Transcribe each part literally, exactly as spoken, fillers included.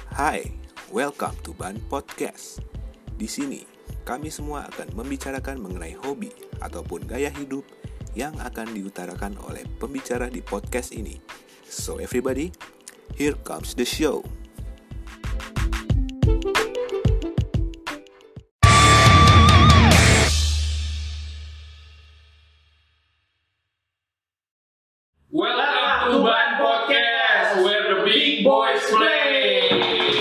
Hai, welcome to Ban Podcast. Di sini, kami semua akan membicarakan mengenai hobi ataupun gaya hidup yang akan diutarakan oleh pembicara di podcast ini. So everybody, here comes the show. Welcome to Ban Podcast, where the big boys play.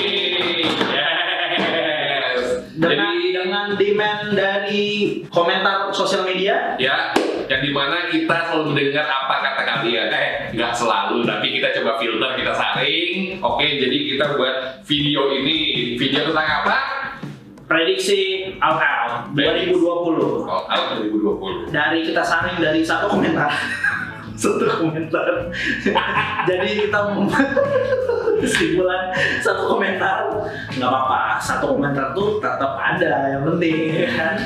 Yes. Dengan, Jadi dengan demand dari komentar sosial media. ya, yang dimana kita selalu mendengar apa kata kalian. Eh, nggak selalu, tapi kita coba filter, kita saring. Oke, jadi kita buat video ini. Video tentang apa? Prediksi All Out dua ribu dua puluh. Oh, tahun dua ribu dua puluh. Dari kita saring dari satu komentar. Satu komentar. Jadi kita membuat kesimpulan satu komentar. Nggak apa-apa, satu komentar tuh tetap ada, yang penting ya kan.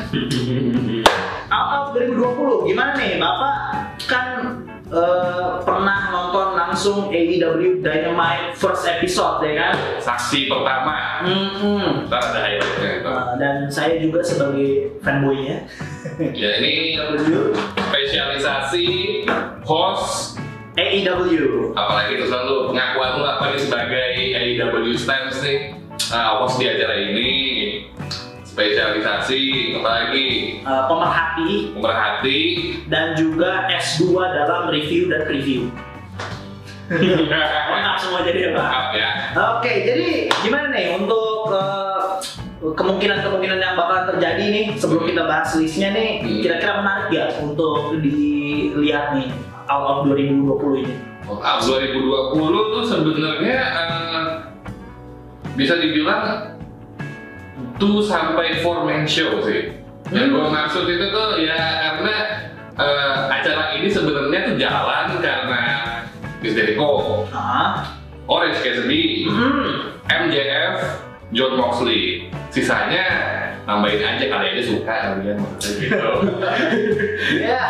All Out dua ribu dua puluh gimana nih Bapak? Kan uh, pernah nonton langsung A E W Dynamite first episode ya kan? Saksi pertama. Hmm. Ntar ada highlightnya itu. Uh, dan saya juga sebagai fanboynya. Ya ini spesialisasi host A E W. apalagi terus lalu pengakuan lu apa nih sebagai A E W stans nih, nah, host di acara ini, spesialisasi apalagi Uh, pemerhati pemerhati. dan juga S dua dalam review dan review. Lengkap semua jadi ya Pak. Lengkap ya. Oke, jadi gimana nih untuk uh, kemungkinan-kemungkinan yang bakal terjadi nih sebelum kita bahas listnya nih, Hmm. kira-kira menarik gak untuk dilihat nih All Out dua ribu dua puluh ini? All dua ribu dua puluh tuh sebenarnya uh, bisa dibilang two sampai four man show sih. Yang gue maksud itu tuh ya karena uh, acara ini sebenarnya tuh jalan karena Chris Jericho, Ah, Orange Cassidy, hmm. M J F, Jon Moxley. Sisanya nambahin aja kali aja suka kalian maksudnya gitu. Ya.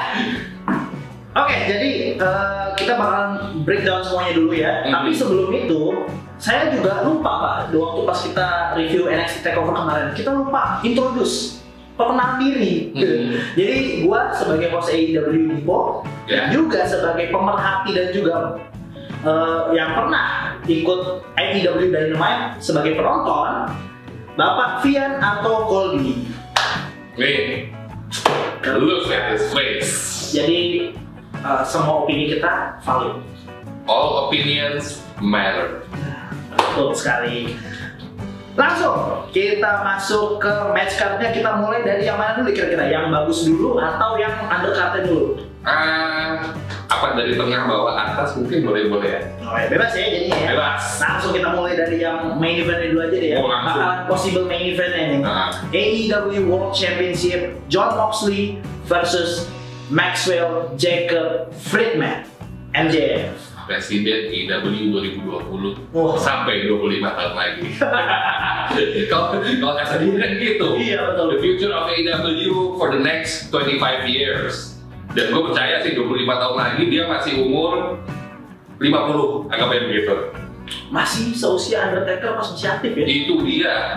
Oke, jadi uh, kita bakalan breakdown semuanya dulu ya. Mhm. Tapi sebelum itu, saya juga lupa Pak, waktu pas kita review N X T Takeover kemarin, kita lupa introduce perkenalan diri. Mhm. Jadi gua sebagai host A E W Dipo, Ya. juga sebagai pemerhati dan juga uh, yang pernah ikut A E W Dynamite sebagai penonton, Bapak Vian atau Colby. Nih, look at this face. Jadi uh, semua opini kita valid. All opinions matter. Betul sekali. Langsung kita masuk ke match card-nya. Kita mulai dari yang mana dulu kira-kira? Yang bagus dulu atau yang undercard-nya dulu? Ah, apa dari tengah bawah atas mungkin boleh-boleh ya. Oh, ya, bebas ya jadinya ya. Bebas. Langsung kita mulai dari yang main event dulu aja deh ya. Oh, langsung. Bakalan possible main event-nya nih. Nah, A E W World Championship Jon Moxley versus Maxwell Jacob Friedman M J F. Presiden A E W dua ribu dua puluh Wah. sampai dua puluh lima tahun lagi. Kalau kalau kata dia kan gitu. Iya betul. The future of A E W for the next twenty-five years. Dan gue percaya sih dua puluh lima tahun lagi dia masih umur lima puluh, anggapnya begitu. Masih seusia Undertaker pas masih aktif ya? Itu dia.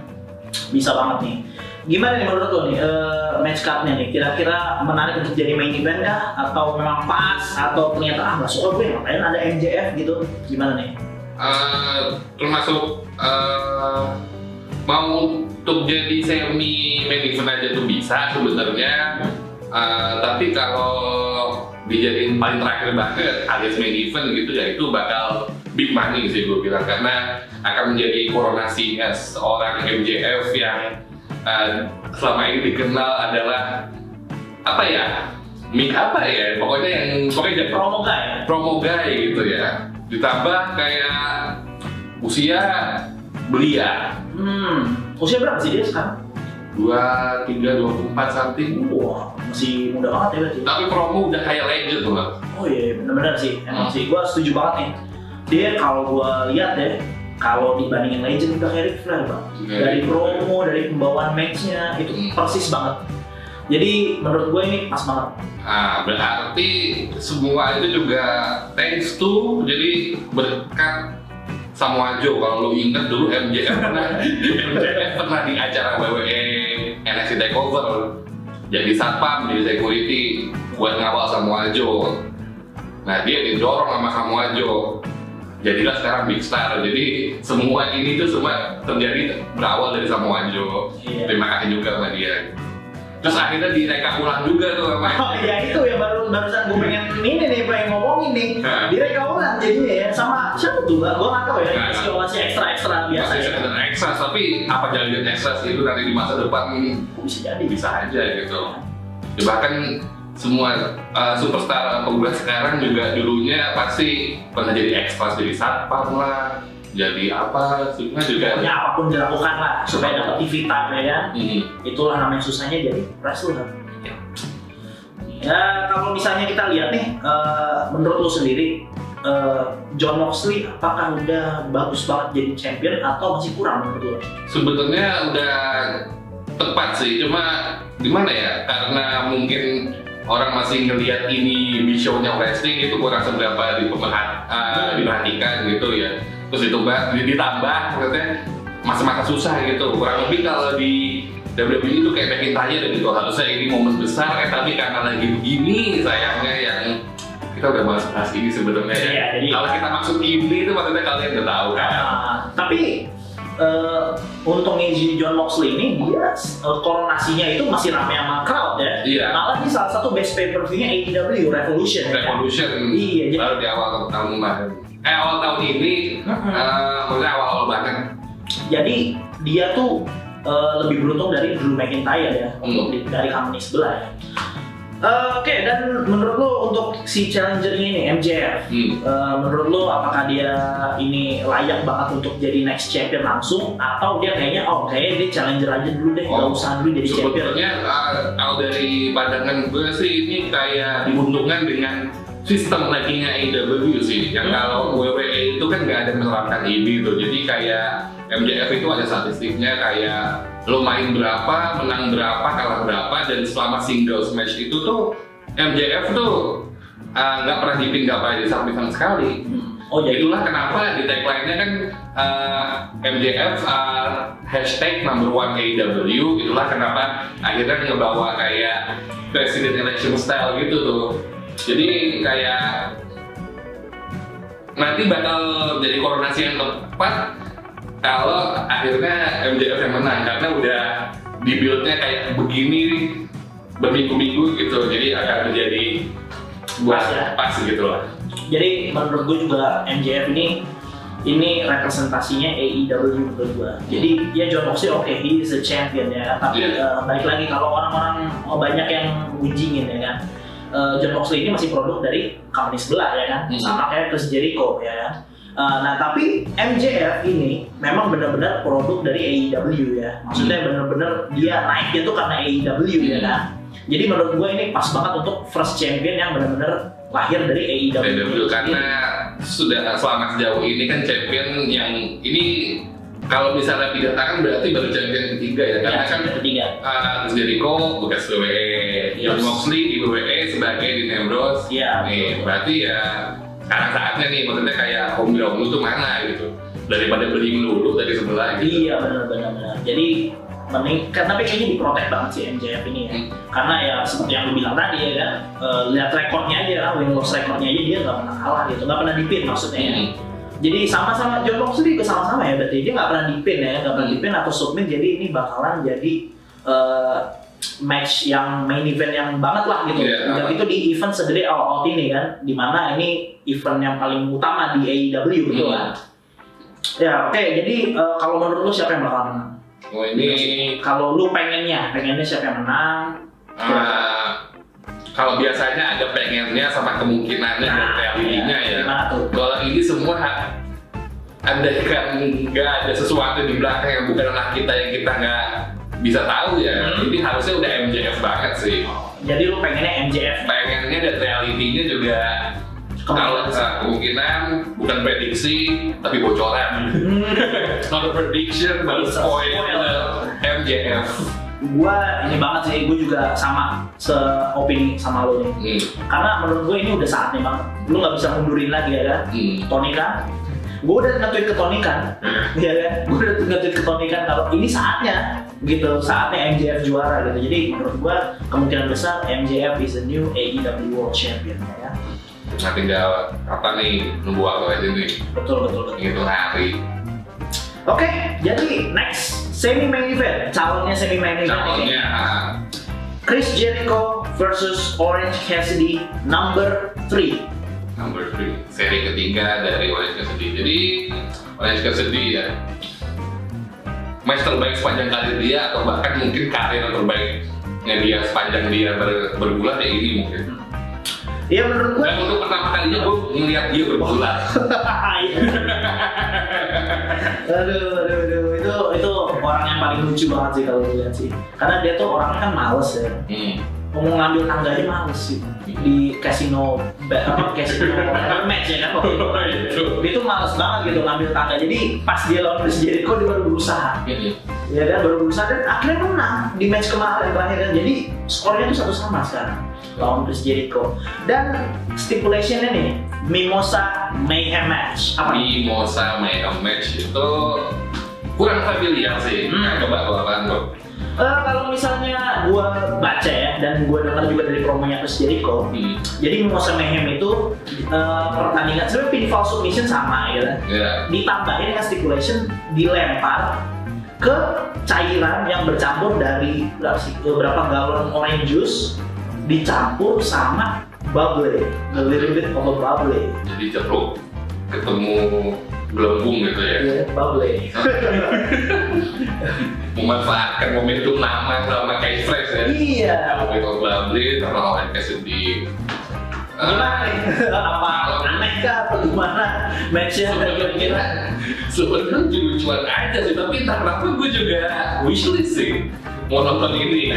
Bisa banget nih. Gimana nih menurut lo nih uh, match card-nya nih? Kira-kira menarik untuk jadi main event kah? Atau memang pas? Atau ternyata ah nggak suka gue ngapain ada M J F gitu? Gimana nih? Uh, termasuk uh, mau untuk jadi semi main event aja tuh bisa sebenarnya. Uh, tapi kalau dijadiin paling terakhir banget alias main event gitu ya itu bakal big money sih gue bilang karena akan menjadi koronasinya seorang M J F yang uh, selama ini dikenal adalah apa ya mid apa ya pokoknya yang pokoknya jadi Promo guy. promo guy gitu ya ditambah kayak usia belia Hmm. Usia berapa sih dia sekarang? dua tiga dua puluh empat something. Wah, masih muda banget ya berarti. Tapi promo udah kayak legend tuh Bang. Oh iya, benar-benar sih. Emang Hmm. sih, gue setuju banget nih. Dia kalau gue lihat deh, kalau dibandingin Legend udah kayak Ric Flair Bang. Iya. Dari promo, dari pembawaan match-nya itu Hmm. persis banget. Jadi menurut gue ini pas banget. Nah, berarti semua itu juga thanks to jadi berkat Samoa Joe. Kalau lu inget dulu M J F pernah M J F pernah di acara W W E N X T Takeover jadi satpam, jadi security buat ngawal Samoa Joe. Nah dia didorong sama Samoa Joe, jadilah sekarang big star. Jadi semua ini tuh semua terjadi berawal dari Samoa Joe. Iya. Terima kasih juga sama dia. Terus akhirnya direka ulang juga tuh sama. Oh iya itu ya baru barusan gue pengen ini nih pengen ngomongin nih. Nah. Direka ulang jadinya ya sama siapa tuh gak? Gue nggak tahu ya. Nah, masih masih ekstra ekstra biasa. Masih ya. ada ekstra tapi apa jalan ekstra itu nanti di masa depan bisa jadi bisa aja gitu. Ya, bahkan semua uh, superstar pemula sekarang juga dulunya pasti pernah jadi ekstra, jadi satpam lah, jadi apa, sebenarnya juga. Pokoknya apapun dilakukan lah supaya dapat T V time ya kan. Hmm. Itulah namanya susahnya jadi wrestler. Ya. Ya kalau misalnya kita lihat nih, uh, menurut lo sendiri, uh, Jon Moxley apakah udah bagus banget jadi champion atau masih kurang menurut lo? Sebetulnya udah tepat sih, cuma gimana ya? Karena mungkin orang masih ngelihat ini di show-nya wrestling itu kurang seberapa diperhat, uh, diperhatikan gitu ya. Terus ditambah, ditambah maksudnya masa-masa susah gitu. Kurang lebih kalau di W W E itu kayak McIntyre gitu. Harusnya ini momen besar, eh, tapi karena lagi begini sayangnya yang kita udah bahas bahas ini sebenarnya ya. Iya, jadi kalau kita maksud ini itu maksudnya kalian udah tahu kan. Uh, tapi Uh, untungnya Jon Moxley ini dia uh, koronasinya itu masih ramai sama crowd ya. Iya. Malah di salah satu best pay per view-nya A E W Revolution. Revolution. Ya? Iya. Baru di awal tahun kemarin. Eh awal tahun ini, uh-huh. uh, maksudnya awal-awal banget. Jadi dia tuh uh, lebih beruntung dari Drew McIntyre ya, hmm. untuk di, dari company sebelah ya. Uh, Oke, okay, dan menurut lo untuk si challenger ini M J F, hmm. uh, menurut lo apakah dia ini layak banget untuk jadi next champion langsung atau dia kayaknya oh kayaknya dia challenger aja dulu deh, nggak oh, usah dulu jadi champion? Sebetulnya kalau uh, dari pandangan gue sih ini kayak diuntungkan dengan sistem rankingnya A E W sih, yang hmm. kalau W W E itu kan nggak ada menerapkan ini tuh, jadi kayak M J F itu ada statistiknya kayak lo main berapa, menang berapa, kalah berapa, dan selama singles match itu tuh M J F tuh nggak uh, pernah dipin, nggak pernah disubmit sama sekali. Oh jadi itulah kenapa di tagline-nya kan uh, M J F uh, hashtag number one A E W. Itulah kenapa akhirnya ngebawa kayak president election style gitu tuh. Jadi kayak nanti bakal jadi koronasi yang tepat kalau akhirnya M J F yang menang, karena udah dibuild-nya kayak begini berminggu-minggu gitu, jadi akan menjadi buat ya. Pas gitu lah. Jadi menurut gue juga M J F ini ini representasinya A E W menurut gue. Jadi ya Jon Moxley oke, okay, he is a champion ya, tapi yeah. uh, balik lagi kalau orang-orang oh, banyak yang ngunjingin ya kan, uh, Jon Moxley ini masih produk dari company sebelah ya kan, hmm. sama kayak Chris Jericho ya kan. Uh, nah tapi M J F ini memang benar-benar produk dari A E W ya, maksudnya benar-benar dia naiknya tuh karena A E W hmm. ya kan. Jadi menurut gue ini pas banget untuk first champion yang benar-benar lahir dari A E W. A E W karena sudah selama sejauh ini kan champion yang ini kalau misalnya dikatakan berarti baru champion ketiga ya, karena ya, kan ketiga. Uh, Chris Jericho bekas W W E, Jon Moxley di W W E sebagai Dean Ambrose. Iya. Nih berarti ya sekarang saatnya nih, maksudnya kayak home ground lu tuh mana gitu, daripada beli melulu dari sebelah gitu. Iya benar-benar benar. Jadi mending, kan tapi kayaknya diprotek banget sih M J F ini ya, hmm. karena ya seperti yang lu bilang tadi ya kan, uh, lihat rekornya aja kan, win loss rekornya aja dia nggak pernah kalah gitu, nggak pernah dipin maksudnya ya. Hmm. Jadi sama-sama Jon Moxley juga sama-sama ya, berarti dia nggak pernah dipin ya, nggak pernah hmm. dipin atau submit, jadi ini bakalan jadi uh, match yang main event yang banget lah gitu. Yeah, udah gitu di event segede All Out ini kan, dimana ini event yang paling utama di A E W gitu hmm. kan. Ya oke, okay, jadi uh, kalau menurut lu siapa yang bakal menang? Oh ini kalau lu pengennya, pengennya siapa yang menang? Uh, kalau biasanya ada pengennya sama kemungkinannya nah, dan realitinya ya. ya. Kalau ini semua andaikan nggak ada sesuatu di belakang yang bukan anak kita yang kita nggak bisa tahu ya, hmm. ini harusnya udah M J F banget sih. Jadi lu pengennya M J F? Pengennya dan realitinya juga kalau uh, kemungkinan bukan prediksi tapi bocoran. Not a prediction but spoiler M J F. Gua ini banget sih, gue juga sama seopini sama lo nih. Hmm. Karena menurut gue ini udah saatnya banget. Lu nggak bisa mundurin lagi ya kan? Hmm. Tony Khan gue udah nge-tweet ke Tony kan, ya kan, gue udah nge-tweet ke Tony kan kalau ini saatnya, gitu, saatnya M J F juara gitu. Jadi menurut gue kemungkinan besar M J F is the new A E W World Champion ya. Nah tinggal apa nih nunggu waktu aja nih. Betul betul betul. Gitu hari. Oke, jadi next semi main event, calonnya semi main event ini. Calonnya Chris Jericho versus Orange Cassidy number three. Number three, seri ketiga dari Orange Cassidy. Jadi Orange Cassidy ya match terbaik sepanjang karir dia atau bahkan mungkin karir terbaiknya dia sepanjang dia ber, bergulat ya ini mungkin. Iya menurut gue. Dan untuk pertama kalinya gue ngeliat dia bergulat. aduh, aduh, aduh, itu itu orang yang paling lucu banget sih kalau lihat sih. Karena dia tuh orangnya kan males ya. Hmm. Mau ngambil tangga aja males sih di casino, apa casino match ya kan waktu itu. Dia tuh males banget gitu ngambil tangga. Jadi pas dia lawan Chris Jericho dia baru berusaha. Hmm. Ya kan baru berusaha dan akhirnya menang di match kemarin terakhir kan. Jadi skornya tuh satu sama sekarang lawan Chris Jericho. Dan stipulationnya nih Mimosa Mayhem match. Apa? Mimosa Mayhem match itu kurang familiar sih. Hmm. Nah, coba kalau apaan bro? Uh, kalau misalnya gua baca ya dan gua dengar juga dari promonya Chris Jericho, hmm. jadi Mimosa Mayhem itu uh, pertandingan sebenarnya pinfall submission sama ya, yeah. Ditambahin dengan stipulation dilempar ke cairan yang bercampur dari beberapa galon orange juice dicampur sama bubbly, a little bit of a bubbly. Jadi jeruk ketemu gelembung gitu ya? Iya, yeah, bubbly. Memanfaatkan momentum nama sama kayak fresh ya? Iya. Begitu bubbly sama Orange Cassidy. Gimana nih? Apa aneh kah atau gimana match-nya kira-kira? Sebenarnya lucu-lucuan aja sih, tapi entah kenapa gue juga wishlist sih mau nonton ini.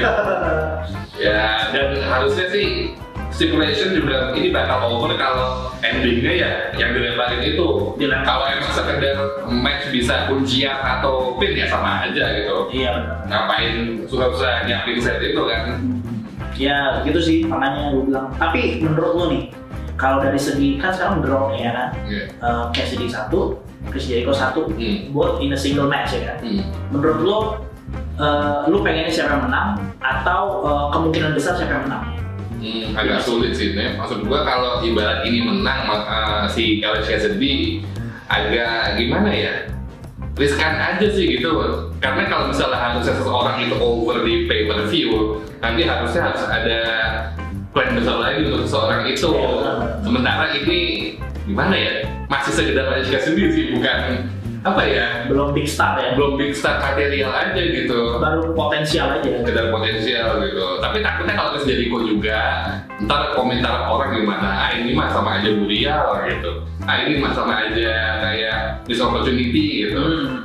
Ya, dan harusnya sih stipulation juga ini bakal over kalau endingnya ya yang dilemparin itu. Kalau emang sekedar match bisa kuncian atau pin ya sama aja gitu. Iya benar. Ngapain susah-susah nyiapin set itu kan? Ya gitu sih makanya gue bilang. Tapi menurut lo nih, kalau dari segi kan sekarang draw ya kan, yeah. uh, Cassidy satu, Chris Jericho satu, hmm. both in a single match ya kan. Hmm. Menurut lo, uh, lo pengennya siapa yang menang atau uh, kemungkinan besar siapa yang menang? Hmm, agak sulit sih, nih. Maksud gua kalau ibarat ini menang uh, si Orange Cassidy agak gimana ya, riskan aja sih gitu. Karena kalau misalnya harusnya seseorang itu over di pay per view, nanti harusnya harus ada plan besar lagi untuk seseorang itu. Sementara ini gimana ya, masih sekedar Orange Cassidy sih, bukan apa ya, belum big star ya, belum big star material aja gitu, baru potensial aja, sekedar potensial gitu. Tapi takutnya kalau Chris Jericho juga ntar komentar orang gimana, ah ini mah sama aja Burial gitu, ah ini mah sama aja kayak this opportunity gitu. Hmm.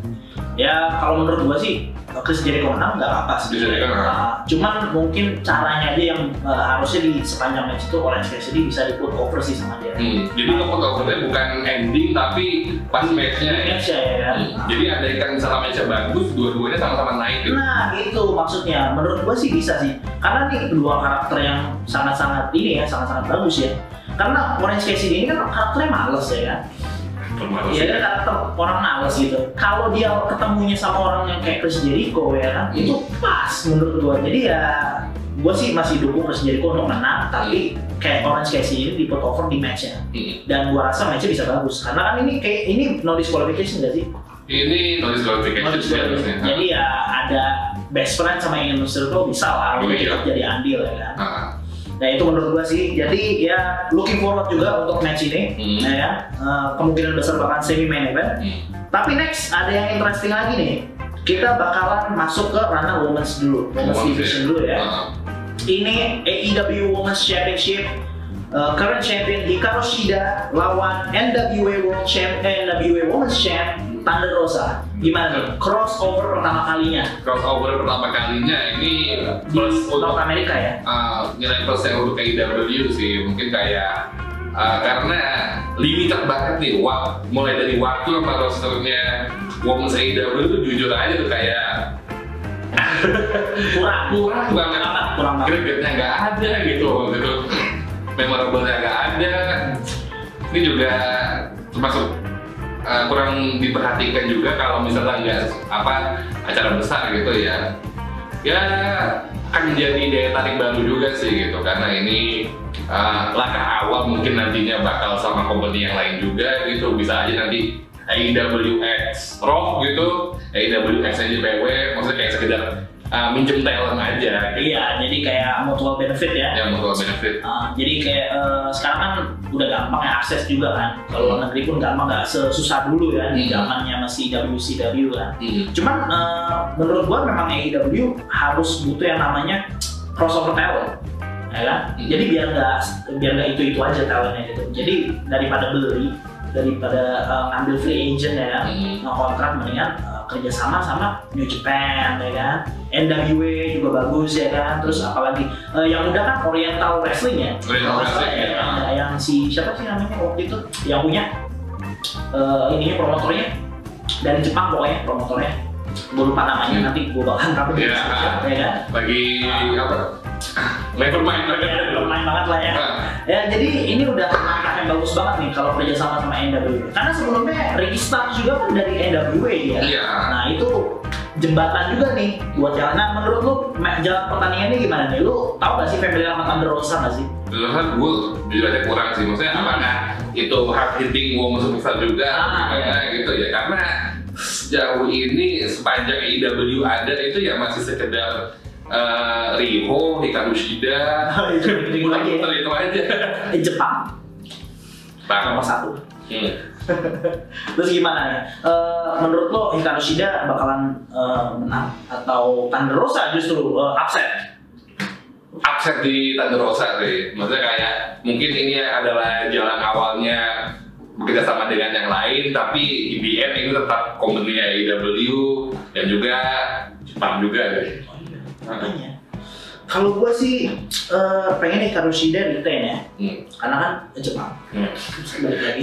Ya kalau menurut gua sih Chris Jericho menang nggak apa-apa sih. Nah, cuman mungkin caranya aja yang uh, harusnya di sepanjang match itu Orange Cassidy bisa di put over sih sama dia. Hmm, jadi nah, put overnya bukan ending tapi pas matchnya ya. Match ya, ya. Hmm, nah. Jadi ada ikan misalnya matchnya bagus, dua-duanya sama-sama naik. Gitu. Nah itu maksudnya, menurut gua sih bisa sih. Karena nih kedua karakter yang sangat-sangat ini ya, sangat-sangat bagus ya. Karena Orange Cassidy ini kan karakternya males ya kan. Iya kan karakter orang males gitu. Kalau dia ketemunya sama orang yang kayak Chris Jericho ya kan, hmm. itu pas menurut gua. Jadi ya gua sih masih dukung Chris Jericho untuk menang, tapi hmm. kayak Orange Cassidy ini di put over di matchnya. Hmm. Dan gua rasa matchnya bisa bagus. Karena kan ini kayak ini no disqualification nggak sih? Ini no disqualification. No disqualification. Jadi ya ada best friend sama yang circle bisa lah, oh, iya. Jadi andil ya kan. Uh-huh. Nah itu menurut gua sih, jadi ya looking forward juga untuk match ini, hmm. nah, ya uh, kemungkinan besar bakalan semi main event. Hmm. Tapi next ada yang interesting lagi nih, kita bakalan masuk ke ranah women's dulu, women's division dulu ya. Uh. Ini A E W Women's Championship, uh, current champion Hikaru Shida lawan N W A World Champ, N W A Women's Champ Thunder Rosa. Gimana nih? Crossover pertama kalinya. Crossover pertama kalinya ini di North America ya? Uh, nilai plusnya untuk A E W sih mungkin kayak uh, karena limited banget nih, wak, mulai dari waktu sama rosternya Women's A E W itu jujur aja tuh kayak kurang kurang banget, kurang banget. Gregetnya nggak ada gitu, gitu. Memorable-nya nggak ada. Ini juga termasuk uh, kurang diperhatikan juga kalau misalnya nggak apa acara besar gitu ya. Ya akan menjadi daya tarik baru juga sih gitu, karena ini uh, langkah awal mungkin nantinya bakal sama company yang lain juga gitu. Bisa aja nanti A E W X Rock gitu, A E W X N J P W, maksudnya kayak sekedar uh, minjem talent aja gitu. Iya, jadi kayak mutual benefit ya. Ya, mutual benefit. Uh, jadi kayak uh, sekarang kan udah gampang ya akses juga kan. Kalau luar negeri pun gampang, nggak sesusah dulu ya di Hmm. zamannya masih W C W kan. Hmm. Cuman uh, menurut gua memang A E W harus butuh yang namanya crossover talent, ya kan? Hmm. Jadi biar nggak biar nggak itu itu aja talentnya gitu. Jadi daripada beli, daripada uh, ngambil free agent ya kan, Hmm. ngontrak mendingan uh, kerjasama sama New Japan ya kan, N W A juga bagus ya kan. Terus apalagi uh, yang udah kan Oriental Wrestling ya, Oriental Wrestling, ya, ya. yang, yang si siapa sih namanya waktu itu yang punya uh, ininya promotornya dari Jepang pokoknya promotornya, gue lupa namanya. Hmm. Nanti gue bakal kamu Ya. ya kan. Bagi apa? Level main banget. Ya, main banget lah ya. Ah. Ya jadi ini udah langkah yang bagus banget nih kalau kerjasama sama N W A. Karena sebelumnya Ricky Starks juga kan dari N W A dia. Iya. Nah itu jembatan juga nih buat jalan. Nah menurut lu ma- jalan pertandingannya gimana nih? Lu tahu gak sih familiar sama Thunder Rosa gak sih? Dulu kan gue jujur aja kurang sih, maksudnya apakah itu hard hitting gue masuk besar juga Ah, gimana gitu ya, karena sejauh ini sepanjang A E W ada itu ya masih sekedar uh, Riho, Hikaru Shida, Itu lagi ya. muter-muter itu aja. Eh, Jepang nomor Bang. satu. Hmm. Terus gimana nih? Eh, menurut lo Hikaru Shida bakalan eh, menang atau Thunder Rosa justru eh, upset? Upset di Thunder Rosa sih, maksudnya kayak mungkin ini adalah jalan awalnya bekerja sama dengan yang lain, tapi in the end ini tetap company A E W dan juga Jepang juga deh. Makanya kalau gua sih eh, pengen Hikaru Shida retain ya, Hmm. karena kan Jepang. Hmm. Terus balik lagi.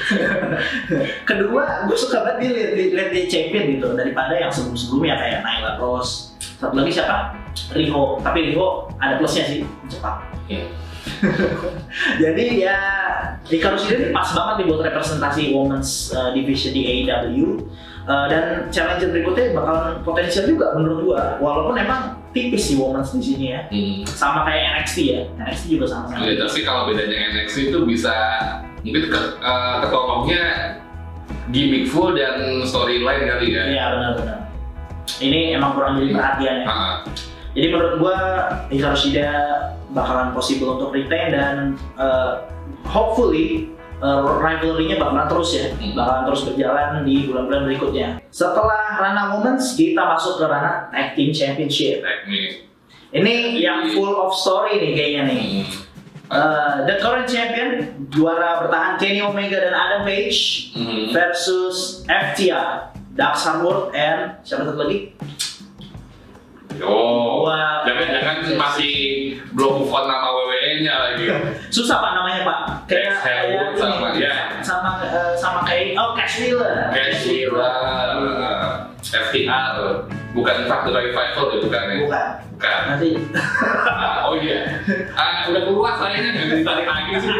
Kedua, gue suka banget dia lihat lihat dia champion gitu daripada yang sebelum-sebelumnya kayak Nyla Rose. Satu lagi siapa? Riho. Tapi Riho ada plusnya sih, Jepang. Hmm. Jadi ya Hikaru Shida ini pas banget nih buat representasi women's uh, division di A E W. Uh, dan challenger berikutnya bakalan potensial juga menurut gua, walaupun emang tipis sih women's di sini ya. Hmm. Sama kayak N X T ya, N X T juga sama-sama. Ya, tapi kalau bedanya N X T itu bisa mungkin ke, uh, ketolongnya gimmickful dan storyline kali ya. Iya benar-benar. Ini emang kurang jadi perhatian ya. Ah. Jadi menurut gua Hikaru Shida bakalan possible untuk retain dan uh, hopefully uh, rivalry-nya bakalan terus ya, Hmm. bakalan terus berjalan di bulan-bulan berikutnya. Setelah ranah women's, kita masuk ke ranah tag team championship. Teknik. Ini yang full of story nih kayaknya nih. Hmm. Uh, the current champion, juara bertahan Kenny Omega dan Adam Page Hmm. versus F T R, Dax Harwood and siapa satu lagi? Oh, Wah. jangan-jangan masih belum move on nama W W E-nya lagi. Susah pak namanya pak. Dax Harwood ini, sama dia. sama eh, sama kayak oh Cash Wheeler. Cash Wheeler, F T R, bukan Factor Revival ya, bukan ya? Bukan. Bukan. Nanti Ah, oh iya, ah, udah keluar sayangnya nggak ditarik lagi sih.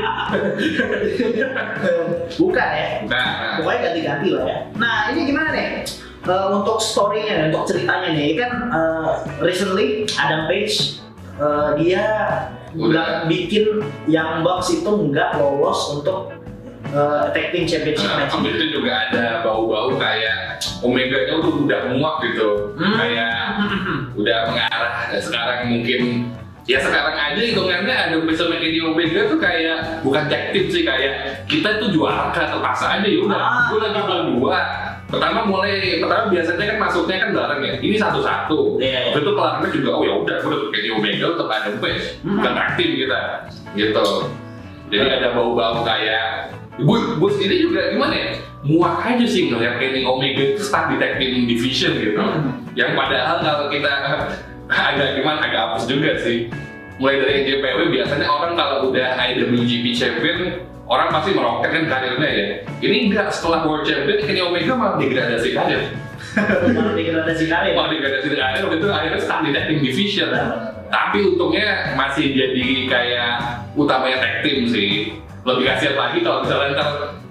bukan ya. Nah, Pokoknya ganti-ganti lah ya. Nah ini gimana nih? Eh, untuk story-nya, untuk ceritanya nih kan eh, recently Adam Page eh, dia Udah. nggak bikin yang Bucks itu nggak lolos untuk eh, tag team championship Nah, match habis ini. itu juga ada bau-bau kayak Omega-nya udah udah muak gitu, Hmm. kayak udah mengarah. Sekarang mungkin ya sekarang aja hitungannya ada bisa Kenny Omega tuh kayak bukan tag team sih, kayak kita tuh juara terpaksa aja ya udah. Ah. Gue lagi berdua. Pertama mulai pertama biasanya kan masuknya kan bareng ya. Ini satu-satu. Iya, iya. Waktu itu kelarnya juga oh ya udah gue udah Kenny Omega tetap ada Page, Hmm. bukan tag team kita. Gitu. Jadi ada bau-bau kayak gue gue sendiri juga gimana ya, muak aja sih ngeliat Kenny Omega itu start di tag team division gitu. Hmm. Yang padahal kalau kita agak gimana agak hapus juga sih. Mulai dari N J P W biasanya orang kalau udah I W G P champion orang pasti meroket kan karirnya ya. Ini enggak, setelah world champion Kenny Omega malah degradasi karir. Malah degradasi kali ya. Malah degradasi karir waktu itu akhirnya start di tag team division. Tapi untungnya masih jadi kayak utamanya tag team sih. Lebih kasihan lagi kalau misalnya ntar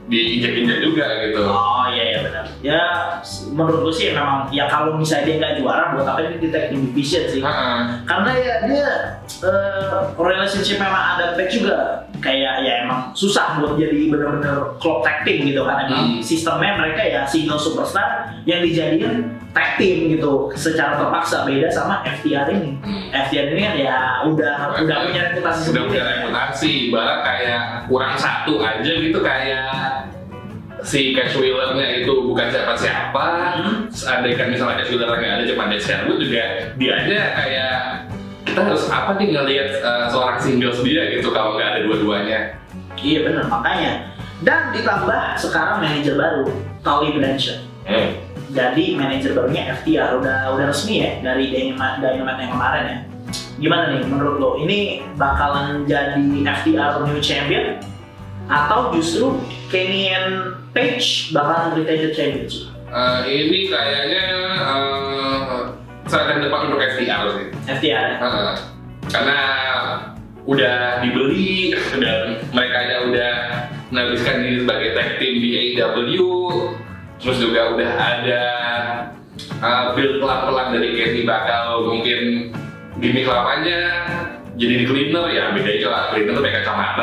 diinjak-injak juga gitu. Oh iya iya benar. Ya menurut gue sih memang ya kalau misalnya dia nggak juara buat apa ini di tag team division sih. Ha-ha. Karena ya dia uh, relationship memang ada tag juga kayak ya emang susah buat jadi benar-benar klub tag team gitu karena Hmm. sistemnya mereka ya single superstar yang dijadiin tag team gitu secara terpaksa, beda sama F T R ini. Hmm. F T R ini kan ya udah udah punya reputasi Udah sendiri. punya reputasi, bahkan kayak kurang satu aja gitu kayak si Cash Wheeler-nya itu bukan siapa-siapa. Hmm. Andaikan misalnya Cash Wheeler nggak ada cuma Dex Sherwood juga dia aja kayak kita harus apa nih ngelihat uh, seorang singles dia gitu kalau nggak ada dua-duanya. Iya benar makanya. Dan ditambah sekarang manajer baru, Tully Blanchard. Hmm. Jadi manajer barunya F T R udah udah resmi ya dari Dynamite, Dynamite yang kemarin ya. Gimana nih menurut lo? Ini bakalan jadi F T R new champion atau justru Kenny and Page bakalan retain the championship? Uh, ini kayaknya uh, saat depan untuk F T R sih. F T R ya? Uh, karena udah dibeli dan mereka ya udah menghabiskan diri sebagai tag team di A E W, terus juga udah ada uh, build pelan-pelan dari Kenny bakal mungkin gimmick lamanya jadi di cleaner ya beda aja lah, cleaner tuh pakai kacamata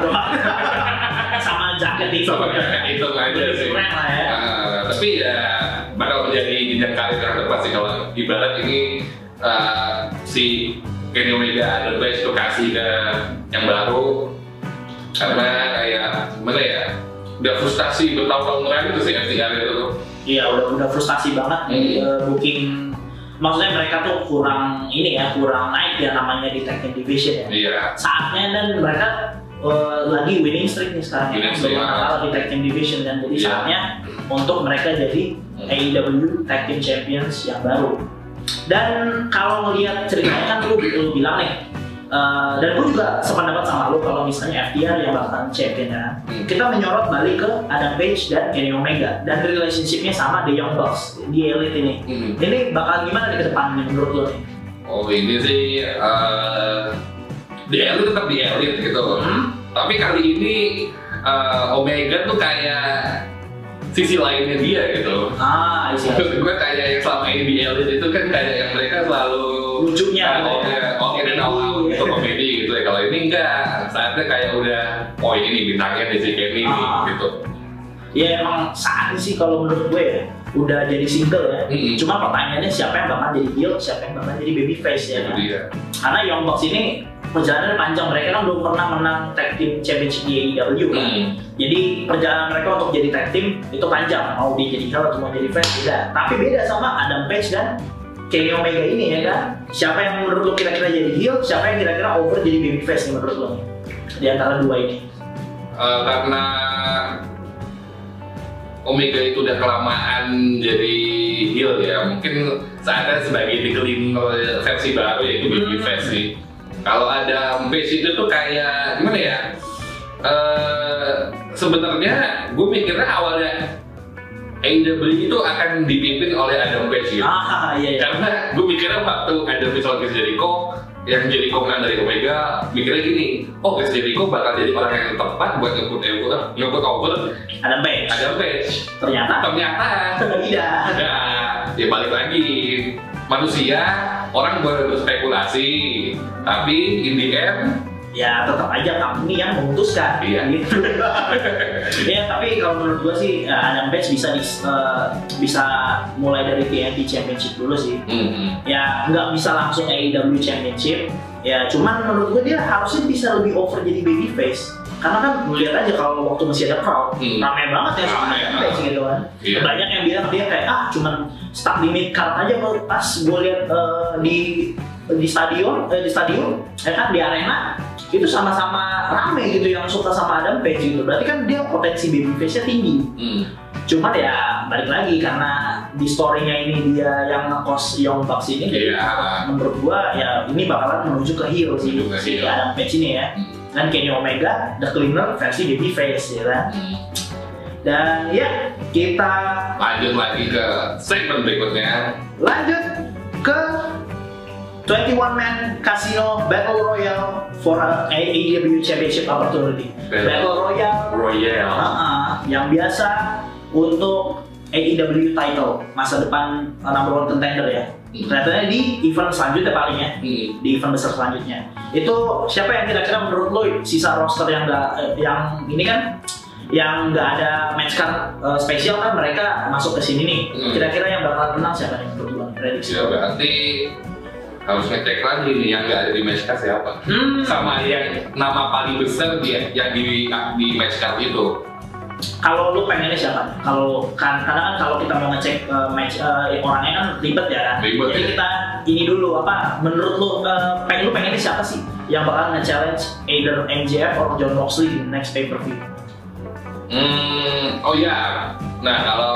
Sama jaket itu. sama kayak itu aja sih. Keren lah ya. Uh, tapi ya bakal menjadi jenjang karir yang depan sih kalau ibarat ini uh, si Kenny Omega dan Page tuh kasih ke yang baru karena kayak gimana ya udah frustasi bertahun-tahun terakhir itu sih F T R itu tuh. Iya udah udah frustasi banget Hmm. nih uh, booking. Maksudnya mereka tuh kurang ini ya kurang naik ya namanya di tag team division ya. Iya. Saatnya dan mereka uh, lagi winning streak nih sekarang Winning ya. streak, Belum ah. kalah di tag team division dan jadi Iya. saatnya untuk mereka jadi Hmm. A E W Tag Team Champions yang baru. Dan kalau ngelihat ceritanya kan lu, lu bilang nih, uh, dan gue juga sependapat sama lu kalau misalnya F T R yang bakalan champion ya. Hmm. Kita menyorot balik ke Adam Page dan Kenny Omega dan relationship-nya sama The Young Bucks di Elite ini. Hmm. Ini bakal gimana nih ke depannya menurut lu nih? Oh ini sih uh, di Elite tetap di Elite gitu. Hmm? Tapi kali ini uh, Omega tuh kayak sisi lainnya dia gitu. Ah, isi Maksud gue kayak yang selama ini di Elite itu kan kayak yang mereka selalu lucunya uh, gitu ya. all in and all out gitu komedi gitu ya. Kalau ini enggak, saatnya kayak udah oh ini nih bintangnya nih si Kenny nih Ah. gitu. Ya emang saat sih kalau menurut gue ya udah jadi single ya. Mm-mm. Cuma pertanyaannya siapa yang bakal jadi heel, siapa yang bakal jadi babyface ya. Itu Kan? dia. Karena Young Bucks ini perjalanan panjang, mereka kan belum pernah menang tag team championship di A E W kan. Hmm. Jadi perjalanan mereka untuk jadi tag team itu panjang, mau dia jadi heel atau mau jadi face beda. Tapi beda sama Adam Page dan Kenny Omega ini ya kan. Siapa yang menurut lo kira-kira jadi heel, siapa yang kira-kira over jadi babyface nih menurut lo nih? Di antara dua ini. Uh, karena Omega itu udah kelamaan jadi heel ya, mungkin saatnya sebagai di clean versi baru yaitu babyface sih. Kalau ada Page itu tuh kayak gimana ya? Uh, sebenarnya gue mikirnya awalnya A E W itu akan dipimpin oleh Adam Page gitu. Ah iya iya. Karena gue mikirnya waktu ada visual Chris Jericho yang Jericho menang dari Omega, mikirnya gini, oh Chris Jericho bakal jadi orang yang tepat buat ngebut over, ngebut over Adam Page. Adam Page. Ternyata Ternyata tidak. Nah, ya balik lagi manusia, orang boleh berspekulasi, tapi in the end Ya tetap aja company yang memutuskan. Iya. Gitu. Ya tapi kalau menurut gua sih uh, Adam Page bisa di, uh, bisa mulai dari T N T Championship dulu sih. mm-hmm. Ya nggak bisa langsung A E W Championship. Ya cuman menurut gua dia harusnya bisa lebih over jadi babyface. Karena kan lihat aja kalau waktu masih ada crowd, Hmm. ramai banget ya sama Ramai, Adam Page gitu kan. Iya. Banyak yang bilang dia kayak ah cuman stuck di mid card aja pas gua lihat uh, di di stadion, eh, di stadion, ya kan di arena itu sama-sama rame gitu yang suka sama Adam Page gitu. Berarti kan dia potensi babyface-nya tinggi. Mm. Cuman ya balik lagi karena di story-nya ini dia yang ngekos Young Bucks ini. Jadi Iya. menurut gua ya ini bakalan menuju ke heel sih Menuju ke si heel. Adam Page ini ya. Mm. Dan Kenny Omega, The Cleaner versi babyface ya kan. Mm. Dan ya kita Lanjut lagi ke segmen berikutnya. lanjut ke twenty-one man casino battle royale for a A E W championship opportunity. Battle royale, Royale. uh-uh, yang biasa untuk A E W title masa depan uh, number one contender ya. Hmm. Kelihatannya di event selanjutnya paling ya, Hmm. di event besar selanjutnya. Itu siapa yang kira-kira menurut lo sisa roster yang nggak, eh, yang ini kan, yang nggak ada match card uh, spesial kan mereka masuk ke sini nih. Hmm. Kira-kira yang bakal menang siapa nih menurut lo? Prediksi. Ya berarti harus ngecek lagi nih yang nggak ada di match card siapa. Hmm. Sama yang nama paling besar dia yang di di match card itu. Kalau lu pengennya siapa? Kalau kan karena kan kalau kita mau ngecek uh, match uh, orangnya kan ribet ya kan. Ribet, Jadi ya. kita ini dulu apa? Menurut lu uh, pengen lu pengennya siapa sih yang bakal nge-challenge either M J F or Jon Moxley di next pay per view? Hmm, oh ya. Nah kalau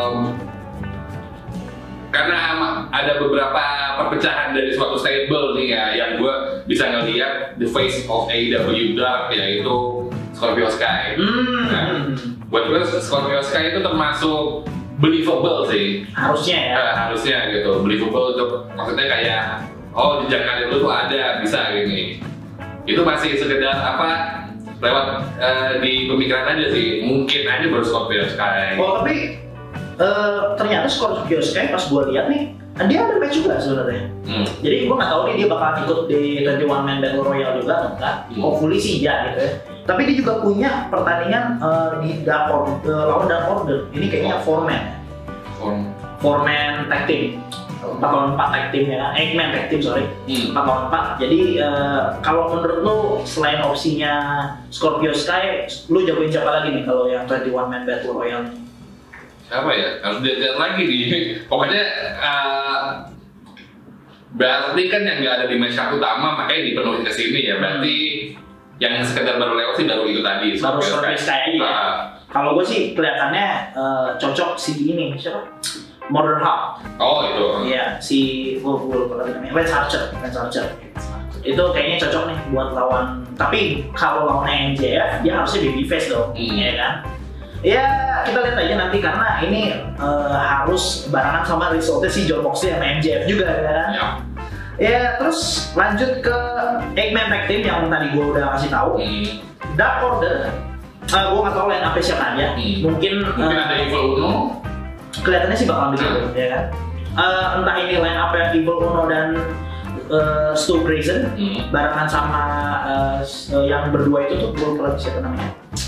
karena ada beberapa perpecahan dari suatu stable nih ya, yang gue bisa ngelihat the face of A E W Dark yaitu Scorpio Sky. Hmm. Nah, buat gue Scorpio Sky itu termasuk believable sih. Harusnya ya. Nah, harusnya gitu, believable untuk maksudnya kayak oh di jangka itu tuh ada bisa gini. Itu masih sekedar apa lewat uh, di pemikiran aja sih. Mungkin aja baru Scorpio Sky. Oh tapi uh, ternyata Scorpio Sky pas gua lihat nih dia ada match juga sebenarnya. Hmm. Jadi gua nggak tahu nih dia bakal ikut di twenty-one man battle royale juga atau enggak. Hmm. Hopefully sih ya gitu ya. Tapi dia juga punya pertandingan uh, di Dark Order, uh, lawan Dark Order. Ini kayaknya four man. Form. four man tag team. empat lawan empat tag team ya kan. eight man tag team sorry. Hmm. empat lawan empat. Jadi uh, kalau menurut lu selain opsinya Scorpio Sky, lu jagoin siapa lagi nih kalau yang twenty-one man battle royale nih? Siapa ya? Harus dilihat lagi di. Pokoknya uh, berarti kan yang nggak ada di match card utama makanya dipenuhi ke sini ya. Berarti hmm. yang sekedar baru lewat sih baru itu tadi. Baru Scorpio Sky aja. Ya? Uh, Kalau gue sih kelihatannya uh, cocok si ini siapa? Modern Hawk. oh itu. Iya, si gue gue lupa lagi namanya. Lance Archer, Lance Archer. Itu kayaknya cocok nih buat lawan. Tapi kalau lawannya M J F, dia harusnya babyface dong, Hmm. ya kan? Ya kita lihat aja nanti karena ini uh, harus barengan sama resultnya si Jon Moxley sama M J F juga, ya kan? Ya. Ya terus lanjut ke eight man tag team yang tadi gue udah kasih tahu. Hmm. Dark Order. Uh, gue nggak tahu line up siapa aja. Hmm. Mungkin Mungkin uh, ada Evil Uno. kelihatannya sih bakal begitu, Hmm. ya kan? Uh, entah ini line up yang Evil Uno dan uh, Stu Grayson Hmm. barengan sama uh, yang berdua itu tuh gue lupa lagi siapa namanya.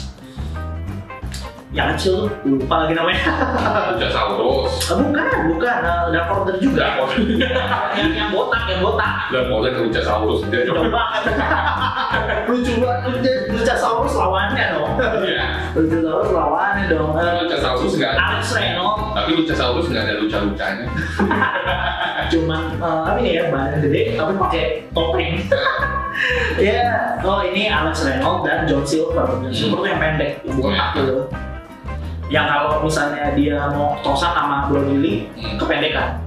Yang kecil tuh lupa lagi namanya. Luchasaurus. Uh, bukan, bukan uh, Dark Order juga. Dark Order. yang yang botak, yang botak. Dan mau lihat Luchasaurus dia Jauh coba. banget. Lucu banget, Luchasaurus lawannya dong. Iya. Luchasaurus lawannya dong. Uh, Luchasaurus nggak ada. Alex Reynolds. Tapi Luchasaurus nggak ada luca-lucanya. Cuman uh, apa nih ya, badan gede tapi pakai topeng. Ya, oh ini Alex Reynolds dan John Silver. John Silver tuh yang pendek, yang botak gitu. Yang kalau misalnya dia mau tosan sama Brody Lee, Hmm. kependekan.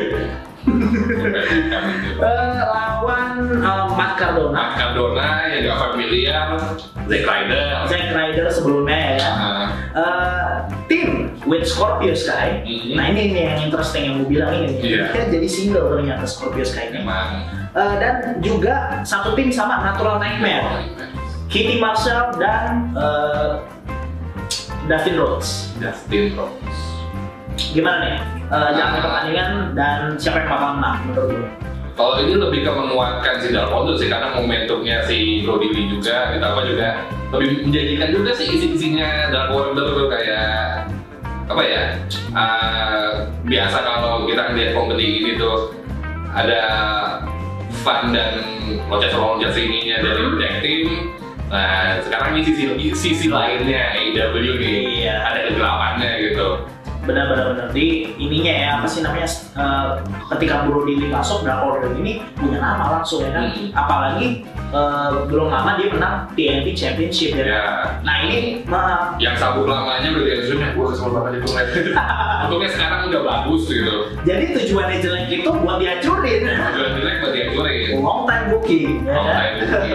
uh, lawan uh, Matt Cardona, Matt Cardona yang gak familiar, Zack Ryder. Zack Ryder sebelumnya ya. Nah, Uh, tim with Scorpio Sky. Mhm. Nah ini nih yang interesting yang gue bilang ini. Iya. Dia jadi single ternyata Scorpio Sky ini. memang. Uh, dan juga satu tim sama Natural Nightmare, Kitty Marshall dan uh, Dustin Rhodes. Dustin Rhodes. Gimana nih? Uh, jalan Ah. pertandingan dan siapa yang bakal menang menurut lo? Kalau ini lebih ke menguatkan si Dark Order sih, karena momentumnya si Brody Lee juga, ditambah juga lebih menjanjikan juga sih isi-isinya Dark Order tuh kayak apa ya? Uh, biasa kalau kita ngeliat kompetisi ini tuh ada fun dan loncat-loncat sininya dari Hmm. tag team. Nah sekarang ini sisi sisi lainnya A E W nih, Iya. ada kegelapannya gitu. Benar-benar benar di ininya ya apa sih namanya uh, ketika Brody Lee masuk Dark Order ini punya nama langsung ya kan. Hmm. Apalagi uh, belum lama dia menang T N T Championship ya. Ya. Nah ini uh, Yang sabuk lamanya berarti yang sudah gue kesel banget itu ngeliat. Untungnya sekarang udah bagus gitu. jadi tujuannya jelek itu buat dihancurin. Jualan jelek buat dihancurin. Long time booking, ya Long kan? time booking.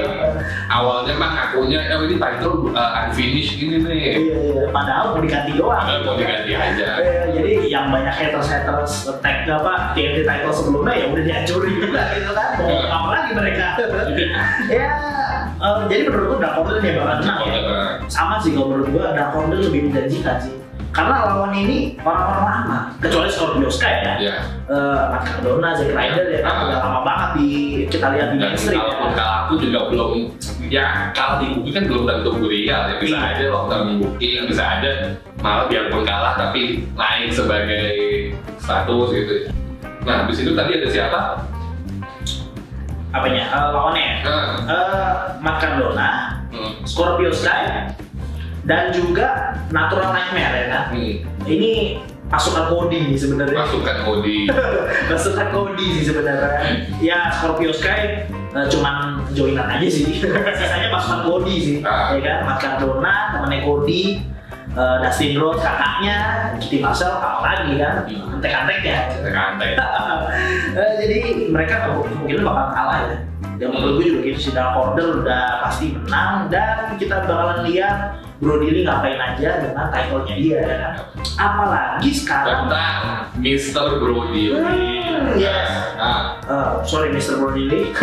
awalnya mah ngakunya, oh ini title uh, unfinished gini nih. Iya, iya. Padahal mau diganti doang. Padahal mau diganti aja. Eh, jadi yang banyak haters-haters tag apa T N T title sebelumnya ya udah dihancurin juga gitu kan. Mau apa lagi mereka? Ya, uh, jadi menurut gue Dark Order dia bakal menang ya. Sama sih kalau menurut gue Dark Order lebih menjanjikan sih. Karena lawan ini orang-orang lama, kecuali Scorpio Sky ya. Iya. Uh, Matt Cardona, Zack Ryder ya kan udah lama banget di kita lihat di Dan mainstream. kalaupun Ya. kalah aku juga belum, ya kalah di booking kan belum tentu real ya. Bisa Iya. aja long term booking, bisa aja malah biarpun kalah tapi naik sebagai status gitu. Nah, habis itu tadi ada siapa? Apanya? Uh, lawannya ya? Nah, Uh, Matt Cardona, hmm. Scorpio Sky, dan juga Natural Nightmare ya kan. Hmm. Ini pasukan Cody nih sebenarnya. Pasukan Cody. Pasukan Cody sih sebenarnya. Ya Scorpio Sky uh, cuman joinan aja sih. Sisanya pasukan Cody sih. Ah. Ya kan, Matt Cardona, temennya Cody, uh, Dustin Rhodes kakaknya, Kitty Marshall apa lagi kan, antek-antek ya. Kantai. Uh, jadi mereka kemungkinan bakal kalah ya. Dan menurut gue juga gitu sih, Dark Order udah pasti menang dan kita bakalan lihat Brody Lee ngapain aja dengan title-nya dia ya kan. Apalagi sekarang Tentang mister Brody Lee. Hmm, yes. Ah. uh, sorry mister Brody Lee.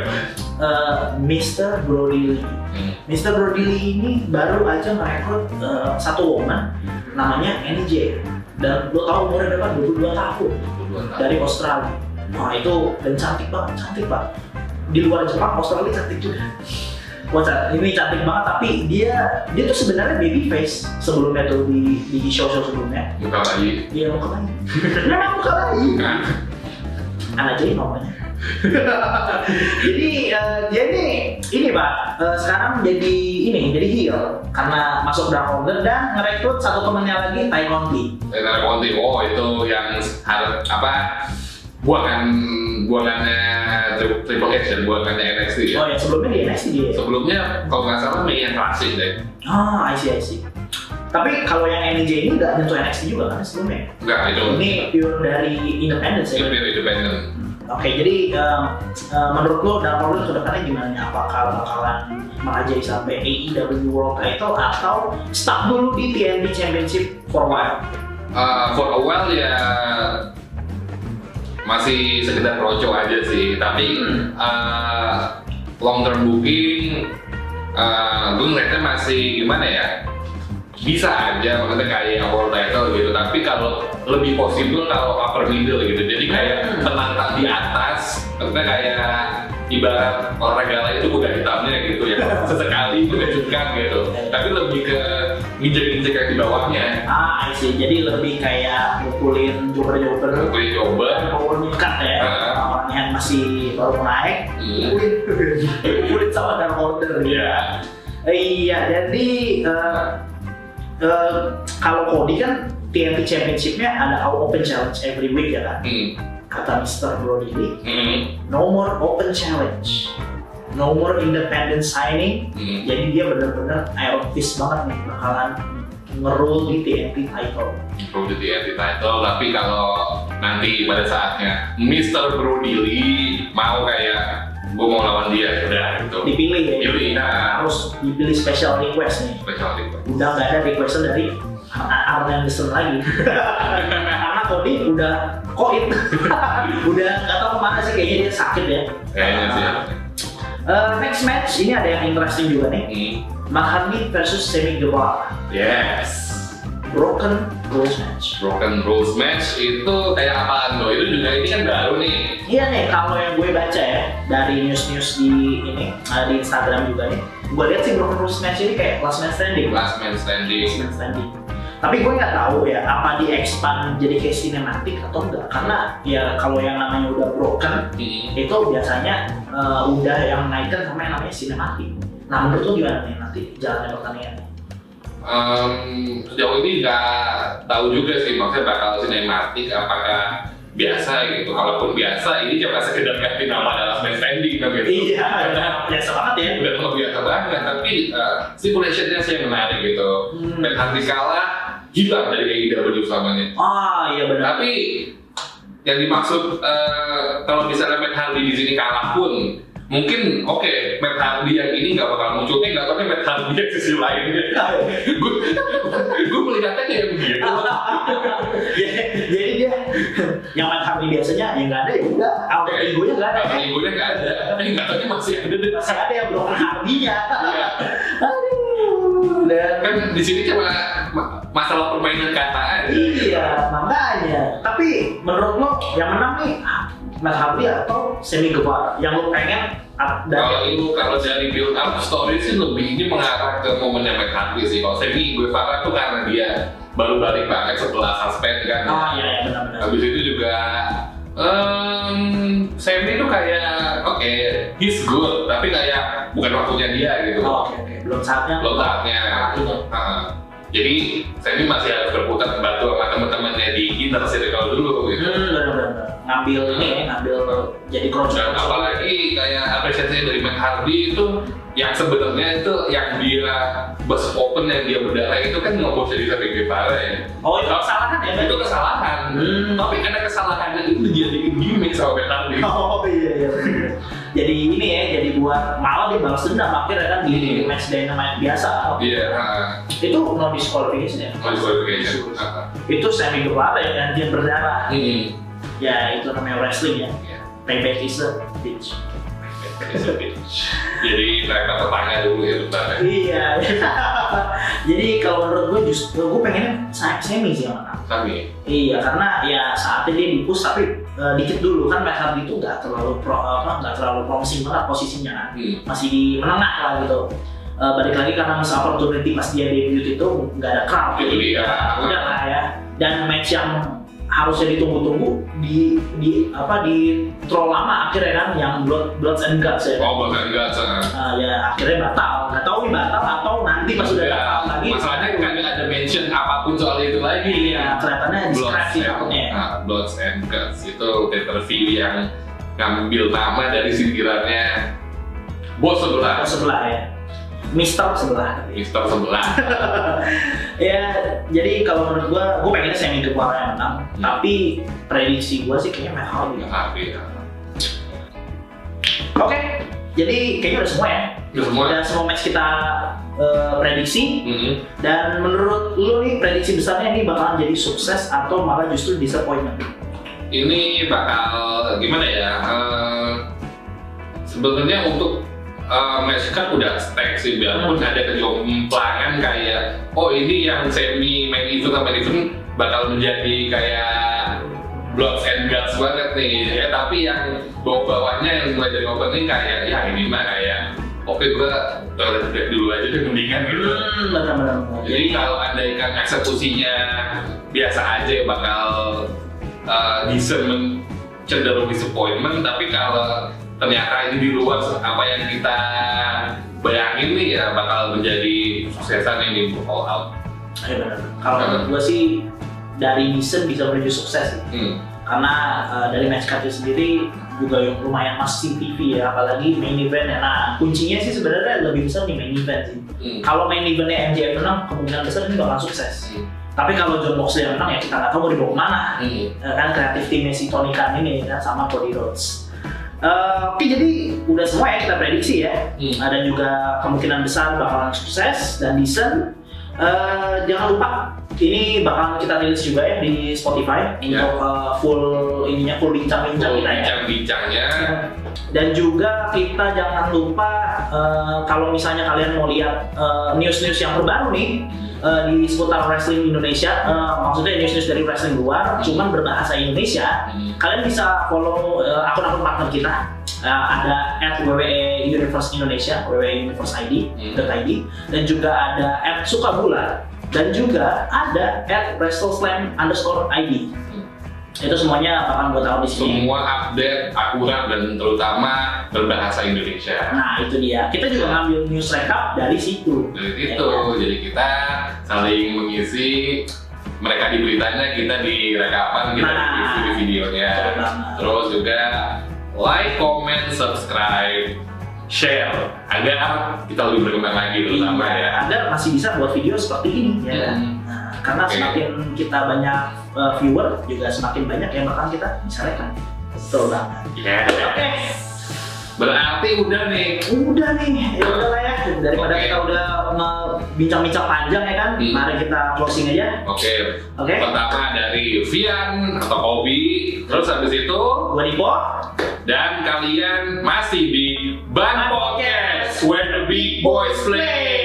uh, mister Brody Lee. Hmm. mister Brody Lee ini baru aja merekrut uh, satu woman namanya Annie J. Dan lo tau umurnya berapa? dua puluh dua tahun dari Australia. Wah itu dan cantik banget, cantik banget. Di luar Jepang, Australia cantik juga. Wah ini cantik banget, tapi dia dia tuh sebenarnya baby face sebelumnya tuh di di show-show sebelumnya. Muka lagi. Dia muka lagi. Memang muka lagi. Nah. Anak jadi namanya. Jadi uh, dia ini ini pak uh, sekarang jadi ini jadi heel karena masuk Dark Order dan ngerekrut satu temennya lagi Ty Conti. Ty Conti, oh itu yang harus apa? Buangan buangannya Triple H dan buangannya N X T ya. Oh ya sebelumnya di N X T dia. Sebelumnya kalau nggak salah Mei yang klasik deh. Ah, I see, I see. Tapi kalau yang N J ini nggak nyentuh N X T juga kan sebelumnya? Enggak, itu. Ini pure dari Independence ya? Pure Independent. Oke, jadi um, uh, menurut lo Dark Order ke depannya gimana nih? Apakah bakalan merajai sampai A E W World Title atau stuck dulu di T N T Championship for a while? Uh, for a while ya masih sekedar roco aja sih, tapi uh, long term booking uh, gue ngeliatnya masih gimana ya, bisa aja maksudnya kayak world title gitu, tapi kalau lebih possible kalau upper middle gitu, jadi kayak penantang di atas, maksudnya kayak ibarat olahraga lain itu kuda hitamnya gitu ya, sesekali mengejutkan gitu, tapi lebih ke nginjek-nginjek yang di bawahnya. Ah, I see. Jadi lebih kayak mukulin jobber-jobber, mukulin jobber, power cut ya, uh, orang yang masih baru naik, iya. mukulin, mukulin sama Dark Order. Iya. Iya, jadi uh, uh, kalau Cody kan T N T Championship-nya ada open challenge every week ya kan? Hmm. Kata mister Brody Lee, Hmm. no more open challenge, no more independent signing. Hmm. Jadi dia benar-benar Iron Fist banget nih bakalan ngerul di T N T title. Perlu di T N T title, tapi kalau nanti pada saatnya mister Brody Lee mau kayak gue mau lawan dia, udah gitu. Dipilih ya, Pilih, nah. harus dipilih special request nih. Special request. Udah nggak ada requestan dari Arn Anderson lagi. Karena Cody udah koit, udah nggak tahu kemana sih, kayaknya dia sakit ya. Kayaknya sih. Uh, next match ini ada yang interesting juga nih. Hmm. Matt Hardy versus Sammy Guevara. Yes. Broken Rules match. Broken Rules match itu kayak apaan loh? Itu juga ini kan baru nih. Iya nih, kalau yang gue baca ya dari news-news di ini uh, di Instagram juga nih, gue lihat sih Broken Rules match ini kayak last man standing. Last man standing. Last man standing. Tapi gue nggak tahu ya apa di expand jadi kayak sinematik atau enggak, karena ya kalau yang namanya udah broken Hmm. itu biasanya uh, udah yang naikkan sama yang namanya sinematik. Nah menurut lo gimana nih nanti jalannya pertandingan? Um, sejauh ini nggak tahu juga sih, maksudnya bakal sinematik apakah biasa gitu. Kalaupun biasa, ini cuma sekedar ganti nama dalam man standing kan gitu. Iya, biasa banget ya. Udah mau biasa banget, tapi uh, stipulationnya sih yang menarik gitu. Hmm. Dan Hardy kalah, hilang dari A E W selamanya. Ah iya benar. Tapi yang dimaksud uh, kalau misalnya Matt Hardy di sini kalah pun mungkin oke okay, Matt Hardy yang ini nggak bakal muncul, eh nggak tahu Matt Hardy yang sisi lainnya. Gue gue melihatnya kayak begitu. Jadi dia yang Matt Hardy biasanya yang nggak ada ya udah, alter egonya nggak ada. Alter egonya nggak ada. Eh nggak tahu masih ada deh. Masih ada yang belum Hardy-nya. Dan kan di sini cuma masalah permainan kata aja. Iya, makanya. Tapi menurut lo yang menang nih Matt Hardy atau Sammy Guevara? Yang lo pengen? Kalau itu kalau dari build up story sih lebih ini mengarah ke momennya Matt Hardy sih. Kalau Sammy Guevara tuh karena dia baru balik banget setelah suspend kan. Oh iya, iya benar-benar. Habis itu juga um, Sammy tuh kayak oke, okay, he's good, tapi kayak bukan waktunya dia gitu. Oh, oke okay, oke, okay. belum saatnya. Belum saatnya. Uh, jadi Sammy masih harus berputar bantu sama teman-temannya di inner circle dulu gitu. Hmm, benar-benar. Ngambil ini ya, ngambil jadi coach. Dan apalagi kayak apresiasinya dari Matt Hardy itu yang sebenarnya itu yang dia bus open yang dia berdarah itu kan nggak bisa jadi Sammy Guevara ya. Oh itu kesalahan ya? Itu kesalahan. Hmm. Tapi karena kesalahannya itu dijadiin gimmick sama Matt Hardy. Oh iya iya. Jadi ini ya, jadi buat malah dia balas dendam akhirnya kan di hmm. match Dynamite biasa. Iya. Yeah. Itu no disqualification ya? No disqualification. Uh-huh. Itu Sammy Guevara ya dan dia berdarah. Hmm. Ya itu namanya wrestling ya. Yeah. Payback is a bitch. Jadi mereka bertanya dulu ya bentar. Iya. Jadi kalau menurut gue justru gue pengennya Sammy sih yang menang. Sammy. Iya karena ya saatnya dia di-push tapi uh, dikit dulu kan Matt Hardy itu nggak terlalu pro, apa nggak terlalu promising banget posisinya kan. Hmm. Masih di menengah lah gitu. Uh, balik lagi karena miss opportunity pas dia debut itu nggak ada crowd. Jadi ya. Udah lah ya. Dan match yang harusnya ditunggu-tunggu di di apa di troll lama akhirnya kan yang blood bloods and guts ya. Oh, bloods and guts. Uh, ya akhirnya batal. Nggak tahu nih batal atau nanti pas udah batal lagi. Masalahnya kan nggak ada mention apapun soal itu lagi. Iya, kelihatannya diskresi takutnya. Nah, bloods and guts itu pay-per-view yang ngambil nama dari sindirannya bos sebelah. Bos sebelah ya. Mister sebelah. Mister sebelah. Ya, jadi kalau menurut gua, gua pengennya Sammy Guevara yang menang. Hmm. Tapi prediksi gua sih kayaknya Matt Hardy. Hardy ya. Oke, jadi kayaknya udah semua ya. Udah semua. Udah semua match kita uh, prediksi. Mm-hmm. Dan menurut lu nih prediksi besarnya ini bakalan jadi sukses atau malah justru disappointment? Ini bakal gimana ya? Uh, sebenarnya untuk Uh, match kan udah stack sih, biarpun hmm. ada kejomplangan kayak oh ini yang semi main event sama main event bakal menjadi kayak bloods and guts banget nih ya, tapi yang bawa-bawanya yang mulai dari opening kayak ya ini mah kayak oke okay, gua toilet break dulu aja deh mendingan gitu. Hmm, benar-benar. Jadi kalau andaikan eksekusinya biasa aja bakal uh, decent cenderung disappointment, tapi kalau ternyata ini di luar apa yang kita bayangin nih ya bakal menjadi suksesan ini all out. Iya benar. Kalau menurut gue sih dari decent bisa menuju sukses. Hmm. Karena uh, dari match card sendiri juga yang lumayan masih T V ya, apalagi main event ya. Nah kuncinya sih sebenarnya lebih besar di main event sih. Hmm. Kalau main eventnya M J F menang, kemungkinan besar ini bakal sukses. Hmm. Tapi kalau Jon Moxley yang menang ya kita nggak tahu mau dibawa kemana. Hmm. Uh, kan kreatif timnya si Tony Khan ini kan sama Cody Rhodes. Uh, Oke, okay, jadi udah semua ya kita prediksi ya. Hmm. Ada juga kemungkinan besar bakalan sukses dan decent. Uh, jangan lupa ini bakalan kita rilis juga ya di Spotify yeah. untuk uh, full ininya full bincang-bincang kita ya. Bincang-bincangnya. Dan juga kita jangan lupa uh, kalau misalnya kalian mau lihat uh, news-news yang terbaru nih uh, di seputar wrestling Indonesia, uh, maksudnya news-news dari wrestling luar, hmm. cuman berbahasa Indonesia, hmm. kalian bisa follow uh, akun-akun partner kita. Uh, ada at W W E Universe Indonesia, W W E Universe I D, hmm. .I D, dan juga ada at Sukabula, dan juga ada at WrestleSlam underscore I D. Itu semuanya akan gue taruh di sini. Semua update akurat dan terutama berbahasa Indonesia. Nah itu dia. Kita juga ngambil news recap dari situ. Dari situ. Ya, kan? Jadi kita saling mengisi. Mereka di beritanya, kita di rekapan, kita nah, di, di videonya. Terus juga like, comment, subscribe, share agar kita lebih berkembang lagi terutama iya, ya. Agar masih bisa buat video seperti ini ya. Hmm. Nah, karena okay. semakin kita banyak uh, viewer juga semakin banyak yang bakal kita bisa rekam. Betul banget. Yeah. Oke. Okay. berarti udah nih. Udah nih, ya udah lah ya. Daripada Oke. kita udah bincang-bincang panjang ya kan, Hmm. mari kita closing aja. Oke. Oke. Pertama dari Vian atau Kobi, terus habis itu Gua Dipo. dan kalian masih di Ban Podcast where the big boys play.